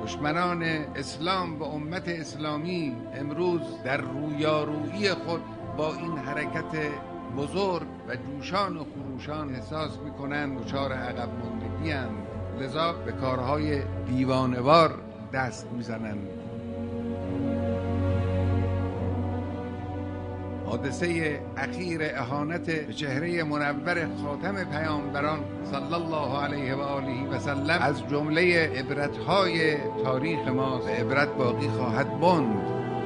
دشمنان اسلام و امت اسلامی امروز در رویارویی خود با این حرکت بزرگ و جوشان و خروشان احساس میکنند دچار عقب ماندگی اند، لذا به کارهای دیوانه‌وار دست میزنند. حادثه اخیر اهانت به چهره منور خاتم پیامبران صلی الله علیه و آله و سلم از جمله عبرت‌های تاریخ ماست و عبرت باقی خواهد ماند.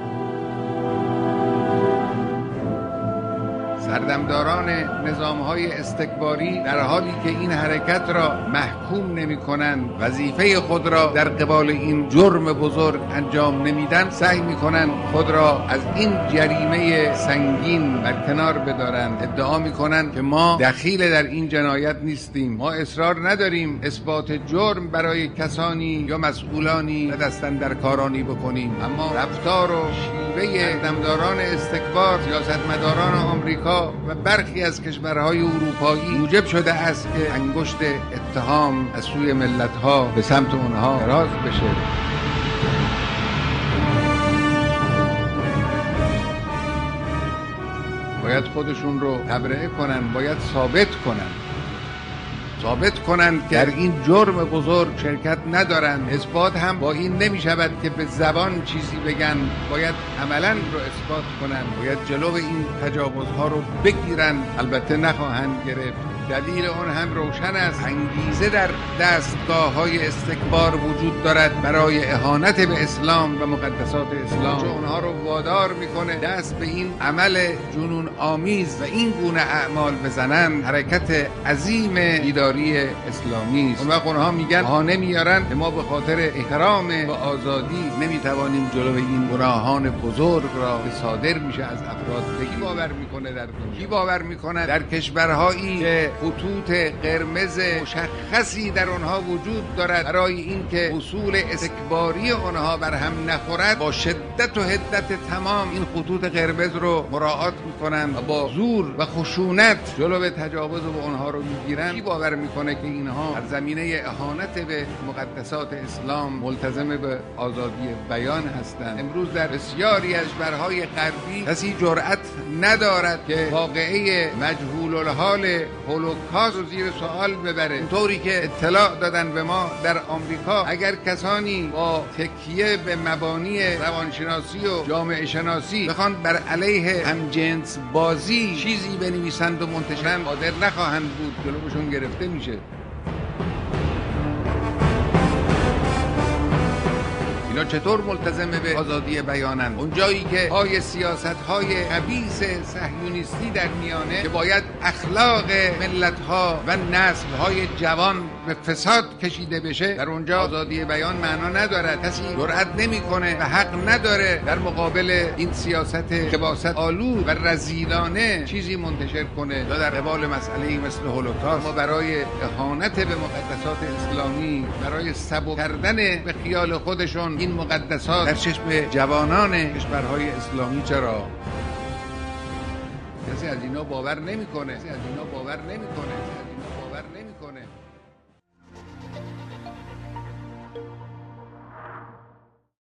سردمداران نظام‌های استکباری در حالی که این حرکت را محکوم نمی‌کنند، وظیفه خود را در قبال این جرم بزرگ انجام نمیدن، سعی می‌کنند خود را از این جریمه سنگین برکنار بدارند. ادعا می‌کنند که ما دخیل در این جنایت نیستیم، ما اصرار نداریم اثبات جرم برای کسانی یا مسئولانی و دست‌اندرکارانی بکنیم، اما رفتار و شیوه سردمداران استکبار، سیاستمداران آمریکا و برخی از کشورهای اروپایی موجب شده است که انگشت اتهام از سوی ملت‌ها به سمت اونها دراز بشه. باید خودشون رو تبرئه کنن، باید ثابت کنند که در این جرم بزرگ شرکت ندارند. اثبات هم با این نمی شود که به زبان چیزی بگن، باید عملاً رو اثبات کنند، باید جلو این تجاوزها رو بگیرن. البته نخواهند گرفت. دلیل آن هم روشن است. انگیزه در دستگاه‌های استکبار وجود دارد برای اهانت به اسلام و مقدسات اسلام، چون اونها رو وادار میکنه دست به این عمل جنون آمیز و این گونه اعمال بزنن. حرکت عظیم بیداری اسلامی است. اون وقت اونها میگن بهانه میارن که ما به خاطر احترام و آزادی نمیتوانیم جلو این گناهان بزرگ را که صادر میشه از افراد بگیریم. کی باور میکنه در کشورهایی که خطوط قرمز مشخصی در آنها وجود دارد برای اینکه اصول استکباری آنها بر هم نخورد، با شدت و حدت تمام این خطوط قرمز رو مراعات میکنند و با زور و خشونت جلو تجاوز به آنها رو میگیرند. کی باور میکنه که اینها در زمینه اهانت به مقدسات اسلام ملتزم به آزادی بیان هستند؟ امروز در بسیاری از کشورهای غربی کسی جرأت ندارد که واقعه مجهول الحال هولوکاست رو زیر سوال ببره. اینطوری که اطلاع دادن به ما در آمریکا، اگر کسانی با تکیه به مبانی روانشناسی و جامعه شناسی بخوان بر علیه همجنس بازی چیزی بنویسند و منتشرند، قادر نخواهند بود، جلوشون گرفته میشه. اینا چطور ملتزم به آزادی بیانند؟ اونجایی که پای سیاست‌های خبیث صهیونیستی در میانه که باید اخلاق ملت‌ها و نسل‌های جوان به فساد کشیده بشه، در اونجا آزادی بیان معنا ندارد. کسی جرأت نمی‌کنه و حق نداره در مقابل این سیاست خباثت آلود و رذیلانه چیزی منتشر کنه. یا در قبال مسئله‌ای مثل هولوکاست، ما برای اهانت به مقدسات اسلامی، برای سبک کردن به خیال خودشون این مقدسات در چشم جوانان کشورهای اسلامی، چرا کسی از اینا باور نمیکنه؟